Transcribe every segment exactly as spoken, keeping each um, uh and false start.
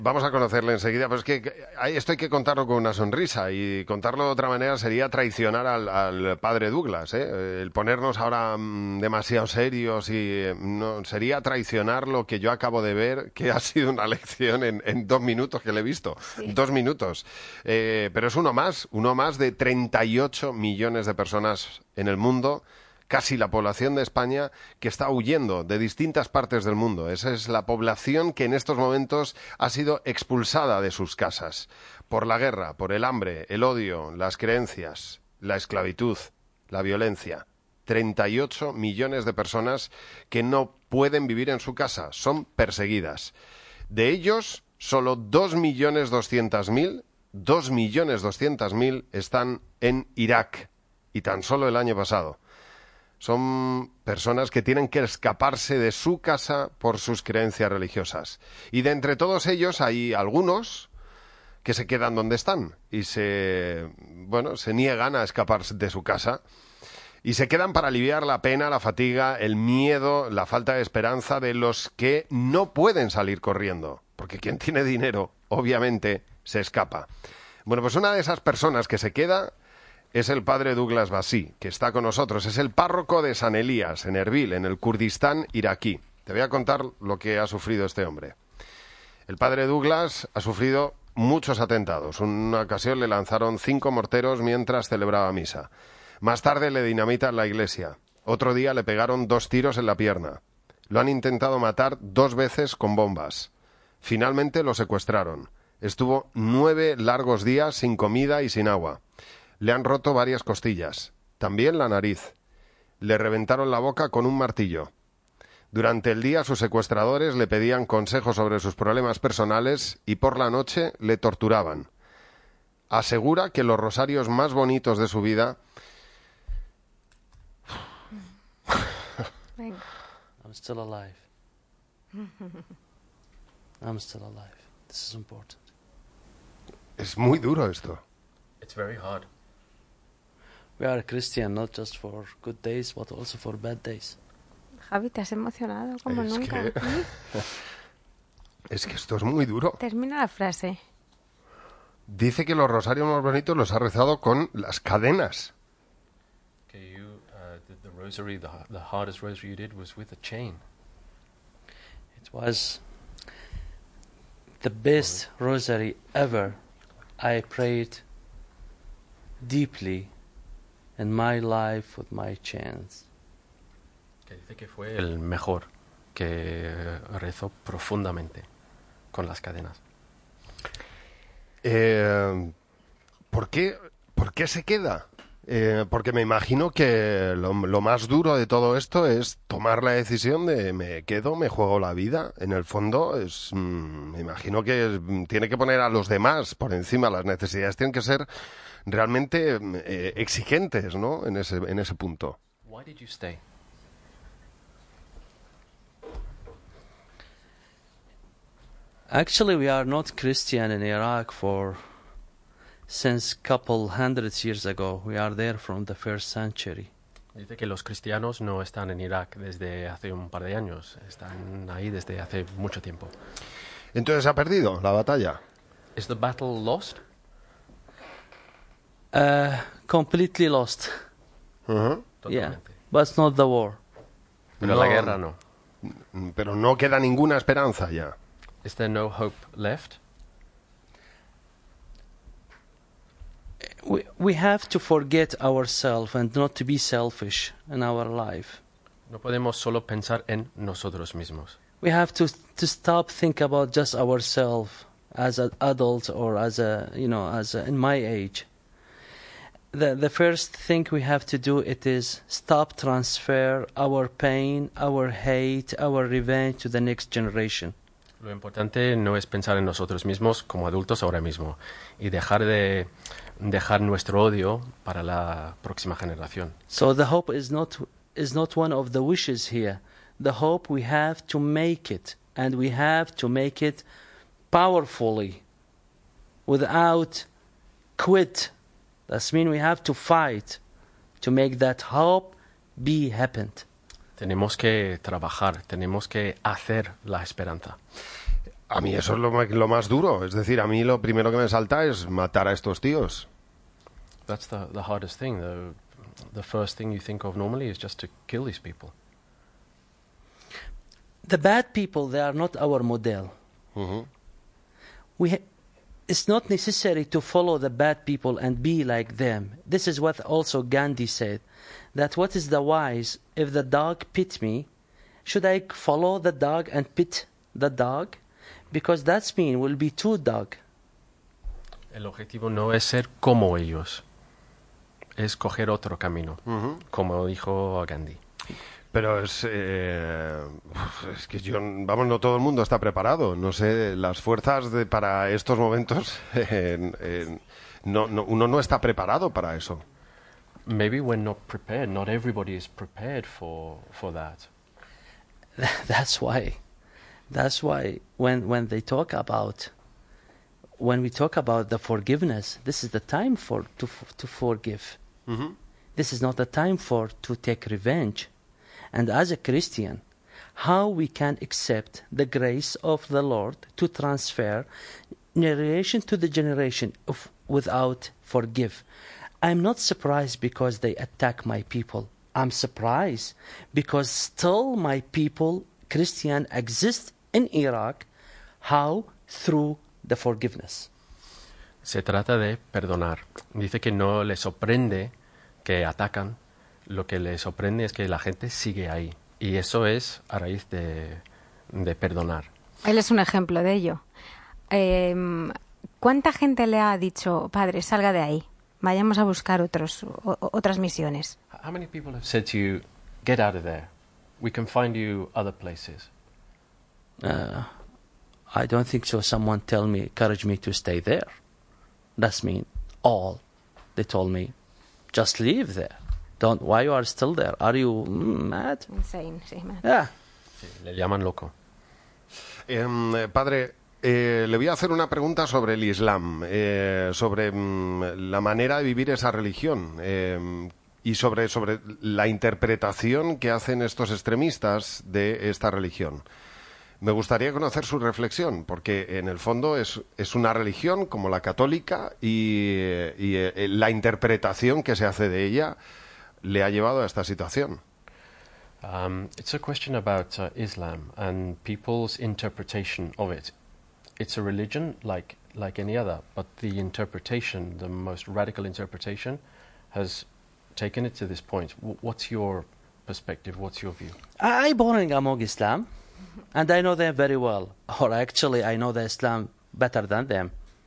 Vamos a conocerle enseguida, pero es que esto hay que contarlo con una sonrisa y contarlo de otra manera sería traicionar al, al padre Douglas, ¿eh? El ponernos ahora mmm, demasiado serios y eh, no, sería traicionar lo que yo acabo de ver, que ha sido una lección en, en dos minutos que le he visto, sí. dos minutos. Eh, pero es uno más, uno más de treinta y ocho millones de personas en el mundo, casi la población de España, que está huyendo de distintas partes del mundo. Esa es la población que en estos momentos ha sido expulsada de sus casas por la guerra, por el hambre, el odio, las creencias, la esclavitud, la violencia. treinta y ocho millones de personas que no pueden vivir en su casa, son perseguidas. De ellos, solo dos millones doscientos mil, dos millones doscientos mil están en Irak, y tan solo el año pasado. Son personas que tienen que escaparse de su casa por sus creencias religiosas. Y de entre todos ellos hay algunos que se quedan donde están y se, bueno, se niegan a escapar de su casa y se quedan para aliviar la pena, la fatiga, el miedo, la falta de esperanza de los que no pueden salir corriendo. Porque quien tiene dinero, obviamente, se escapa. Bueno, pues una de esas personas que se queda es el padre Douglas Basí, que está con nosotros. Es el párroco de San Elías, en Erbil, en el Kurdistán iraquí. Te voy a contar lo que ha sufrido este hombre. El padre Douglas ha sufrido muchos atentados. Una ocasión le lanzaron cinco morteros mientras celebraba misa. Más tarde le dinamitan la iglesia. Otro día le pegaron dos tiros en la pierna. Lo han intentado matar dos veces con bombas. Finalmente lo secuestraron. Estuvo nueve largos días sin comida y sin agua. Le han roto varias costillas, también la nariz. Le reventaron la boca con un martillo. Durante el día sus secuestradores le pedían consejos sobre sus problemas personales y por la noche le torturaban. Asegura que los rosarios más bonitos de su vida... Venga. I'm still alive. I'm still alive. This is important. Es muy duro esto. It's very hard. We are Christian not just for good days, but also for bad days. Javi, te has emocionado como es nunca. Que... es que esto es muy duro. Termina la frase. Dice que los rosarios más bonitos los ha rezado con las cadenas. Okay, you, uh, the, the rosary, the, the hardest rosary you did was with a chain. It was the best rosary ever. I prayed deeply in my life with my chains. Que dice que fue el mejor, que rezó profundamente con las cadenas. Eh, ¿por qué, ¿Por qué se queda? Eh, porque me imagino que lo, lo más duro de todo esto es tomar la decisión de me quedo, me juego la vida. En el fondo, es, mm, me imagino que es, tiene que poner a los demás por encima. Las necesidades tienen que ser realmente eh, exigentes, ¿no? En ese, en ese punto. Why did you stay? Actually, we are not Christian in Iraq for since couple hundreds years ago. We are there from the first century. Dice que los cristianos no están en Irak desde hace un par de años, están ahí desde hace mucho tiempo. Entonces, ¿ha perdido la batalla? Is the battle lost? Uh, completely lost. Uh-huh. Yeah, but not the war. Pero No. la guerra no. Pero no queda ninguna esperanza ya. Is there no hope left? We we have to forget ourselves and not to be selfish in our life. No podemos solo pensar en nosotros mismos. We have to to stop think about just ourselves as an adult or as a you know as a, in my age. The the first thing we have to do it is stop transfer our pain, our hate, our revenge to the next generation. Lo importante no es pensar en nosotros mismos como adultos ahora mismo y dejar de dejar nuestro odio para la próxima generación. So the hope is not is not one of the wishes here. The hope we have to make it, and we have to make it powerfully, without quit. That means we have to fight to make that hope be happened. Tenemos que trabajar, tenemos que hacer la esperanza. A mí eso es lo, ma- lo más duro. Es decir, a mí lo primero que me salta es matar a estos tíos. That's the, the hardest thing. The, the first thing you think of normally is just to kill these people. The bad people, they are not our model. Ujú. We ha- it's not necessary to follow the bad people and be like them. This is what also Gandhi said, that what is the wise if the dog pit me, should I follow the dog and pit the dog? Because that's mean will be two dog. El objetivo no es ser como ellos, es coger otro camino, Ujú. como dijo Gandhi. Pero es, eh, uf, es que yo, vamos, no todo el mundo está preparado. No sé, las fuerzas de, para estos momentos, eh, eh, no, no, uno no está preparado para eso. Maybe we're not prepared. Not everybody is prepared for, for that. That's why. That's why when when they talk about when we talk about the forgiveness, this is the time for to f- to forgive. Ujú. This is not the time for to take revenge. And as a Christian, how we can accept the grace of the Lord to transfer generation to the generation of, without forgive. I'm not surprised because they attack my people. I'm surprised because still my people, Christian, exist in Iraq. How? Through the forgiveness. Se trata de perdonar. Dice que no les sorprende que atacan, lo que les sorprende es que la gente sigue ahí. Y eso es a raíz de, de perdonar. Él es un ejemplo de ello. Eh, ¿Cuánta gente le ha dicho, padre, salga de ahí, vayamos a buscar otros, o- otras misiones? How many people have said to you, get out of there, we can find you other places? Uh, I don't think so. Someone tell me, encourage me to stay there. That's mean all. They told me, just leave there. Don't. Why you are still there? Are you mm, mad? Insane, sí. ma- Yeah. Sí, le llaman loco. Em, eh, padre, eh, le voy a hacer una pregunta sobre el Islam, eh, sobre mm, la manera de vivir esa religión em, y sobre, sobre la interpretación que hacen estos extremistas de esta religión. Me gustaría conocer su reflexión, porque en el fondo es, es una religión como la católica y, eh, y, eh, la interpretación que se hace de ella le ha llevado a esta situación. Um, it's a question about uh, Islam and people's interpretation of it. It's a religion like like any other, but the interpretation, the most radical interpretation, has taken it to this point. W- what's your perspective? What's your view? I born among Islam, and I know them very well. Or actually, I know the Islam better than them.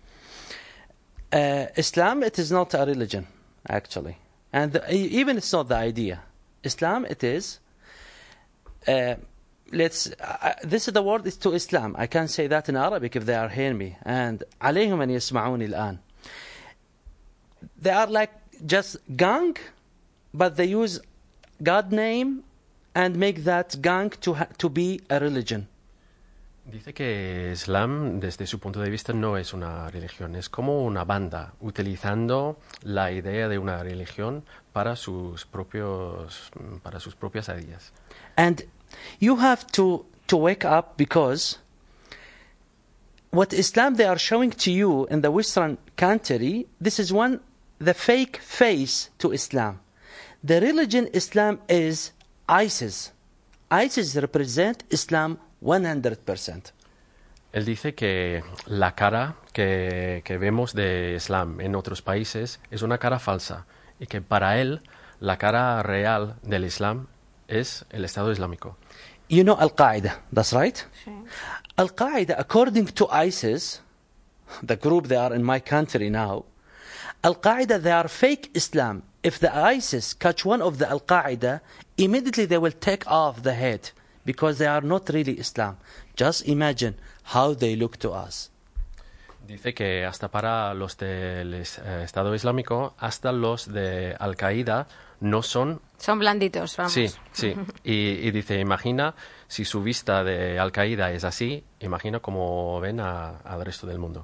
Uh, Islam, it is not a religion, actually, and the, e- even it's not the idea. Islam, it is. Uh, let's. Uh, this is the word is to Islam. I can say that in Arabic if they are hearing me. And عليهم أن يسمعوني الآن. They are like just gang, but they use God name and make that gang to ha- to be a religion. Dice que Islam, desde su punto de vista, no es una religión, es como una banda, utilizando la idea de una religión para sus propios, para sus propias ideas. And you have to, to wake up because what Islam they are showing to you in the Western country, this is one, the fake face to Islam. The religion Islam is ISIS. ISIS represent Islam one hundred percent. Él dice que la cara que, que vemos de Islam en otros países es una cara falsa y que para él la cara real del Islam es el Estado Islámico. You know Al-Qaeda, that's right? Sí. Al-Qaeda, according to ISIS, the group they are in my country now, Al-Qaeda, they are fake Islam. If the ISIS catch one of the Al-Qaeda, immediately they will take off the head because they are not really Islam. Just imagine how they look to us. Dice que hasta para los del es- eh, Estado Islámico, hasta los de Al-Qaeda no son... Son blanditos, vamos. Sí, sí. Y, y dice, imagina si su vista de Al-Qaeda es así, imagina cómo ven a- al resto del mundo.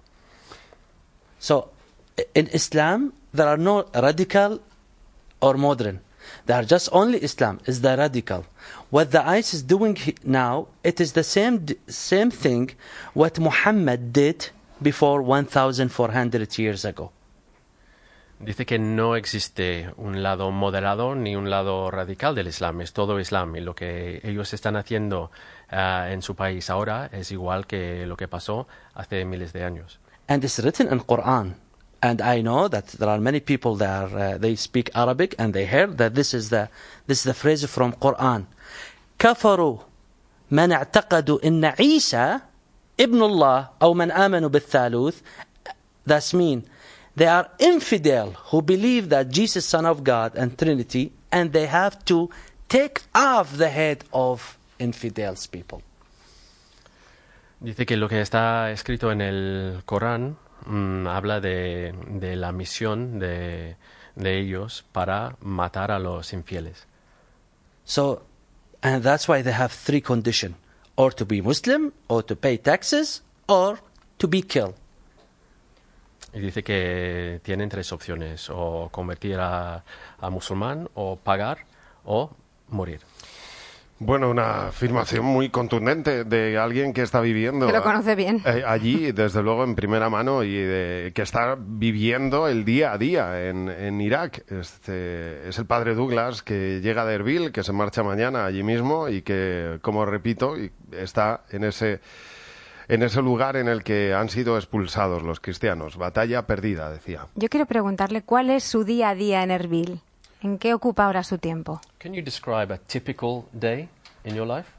So, in Islam, there are no radical or modern. They are just only Islam is the radical. What the ISIS doing he- now, it is the same d- same thing what Muhammad did before fourteen hundred years ago. Dice que no existe un lado moderado ni un lado radical del Islam, es todo Islam. Y lo que ellos están haciendo uh, en su país ahora es igual que lo que pasó hace miles de años. And it's written in Quran. And I know that there are many people that are, uh, they speak Arabic and they hear that this is the this is the phrase from Quran. كفروا من اعتقدوا إن عيسى ابن الله أو من آمنوا بالثالوث. That's mean they are infidel who believe that Jesus is Son of God and Trinity, and they have to take off the head of infidels people. Dice que lo que está escrito en el Corán mm, habla de, de la misión de, de ellos para matar a los infieles. So, and that's why they have three conditions: or to be Muslim, or to pay taxes, or to be killed. Y dice que tienen tres opciones, o convertir a, a musulmán, o pagar, o morir. Bueno, una afirmación muy contundente de alguien que está viviendo Que lo conoce bien. eh, allí, desde luego, en primera mano, y de- que está viviendo el día a día en, en Irak. Este, es el padre Douglas, que llega de Erbil, que se marcha mañana allí mismo y que, como repito, y está en ese, en ese lugar en el que han sido expulsados los cristianos. Batalla perdida, decía. Yo quiero preguntarle cuál es su día a día en Erbil. ¿En qué ocupa ahora su tiempo? Can you describe a typical day in your life?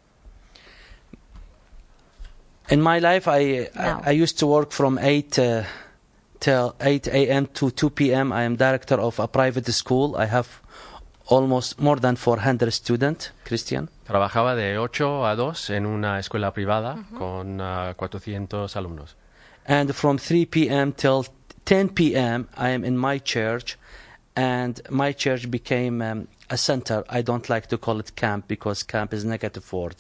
In my life, I No. I, I used to work from eight uh, till eight a m to two p m. I am director of a private school. I have almost more than four hundred students, Christian. Trabajaba de ocho a dos en una escuela privada con uh, cuatrocientos alumnos. And from three p m till ten p m, I am in my church, and my church became um, a center. I don't like to call it camp because camp is negative word.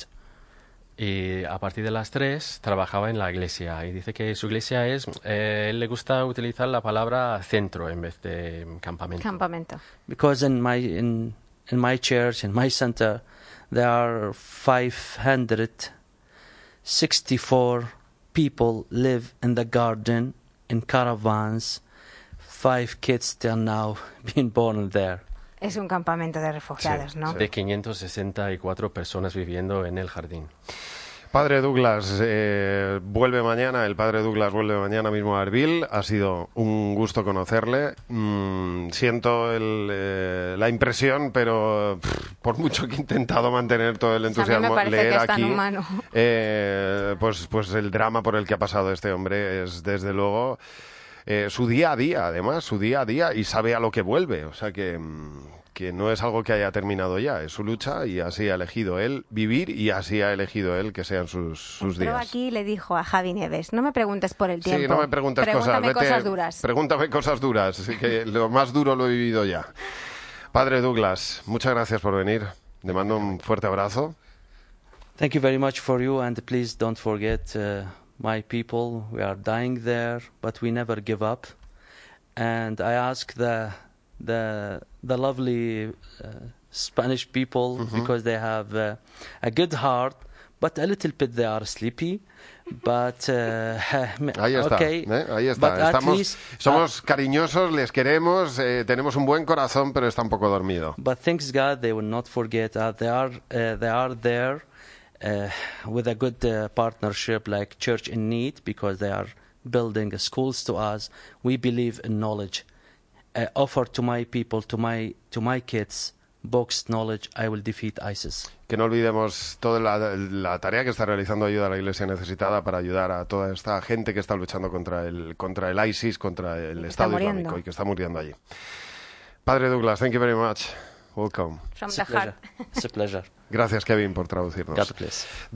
Y a partir de las tres trabajaba en la iglesia. Y dice que su iglesia es... Eh, él le gusta utilizar la palabra centro en vez de campamento. Campamento. Because in my in in my church, in my center, there are five hundred sixty-four people live in the garden in caravans. Five kids till now being born there. Es un campamento de refugiados, Sí, ¿no? sí. De quinientas sesenta y cuatro personas viviendo en el jardín. Padre Douglas eh, vuelve mañana, el padre Douglas vuelve mañana mismo a Erbil. Ha sido un gusto conocerle. Mm, siento el, eh, la impresión, pero pff, por mucho que he intentado mantener todo el Pues a mí me entusiasmo, parece leer que es tan aquí, humano. eh, pues, pues el drama por el que ha pasado este hombre es desde luego eh, su día a día, además, su día a día, y sabe a lo que vuelve. O sea que... mm, que no es algo que haya terminado ya, es su lucha y así ha elegido él vivir y así ha elegido él que sean sus, sus Entró días. aquí y le dijo a Javi Nieves, no me preguntes por el tiempo. Sí, no me preguntes Pregúntame cosas, vete- cosas duras. Pregúntame cosas duras, así que lo más duro lo he vivido ya. Padre Douglas, muchas gracias por venir. Le mando un fuerte abrazo. Thank you very much for you, and please don't forget uh, my people. We are dying there, but we never give up. And I ask the the the lovely uh, Spanish people, because they have uh, a good heart, but a little bit they are sleepy. But uh, Ahí está, okay, ¿eh? Ahí but está. at Estamos, least, somos cariñosos, les queremos, eh, tenemos un buen corazón, pero está un poco dormido. But thanks God, they will not forget. Uh, they are uh, they are there uh, with a good uh, partnership like Church in Need, because they are building schools to us. We believe in knowledge. I offer to my people, to my to my kids, books, knowledge. I will defeat ISIS. Que no olvidemos toda la, la tarea que está realizando Ayuda a la Iglesia Necesitada para ayudar a toda esta gente que está luchando contra el, contra el ISIS, contra el que Estado está Islámico muriendo. y que está muriendo allí. Padre Douglas, thank you very much. Welcome. From It's the a pleasure. heart. It's a pleasure. Gracias, Kevin, por traducirnos. God bless.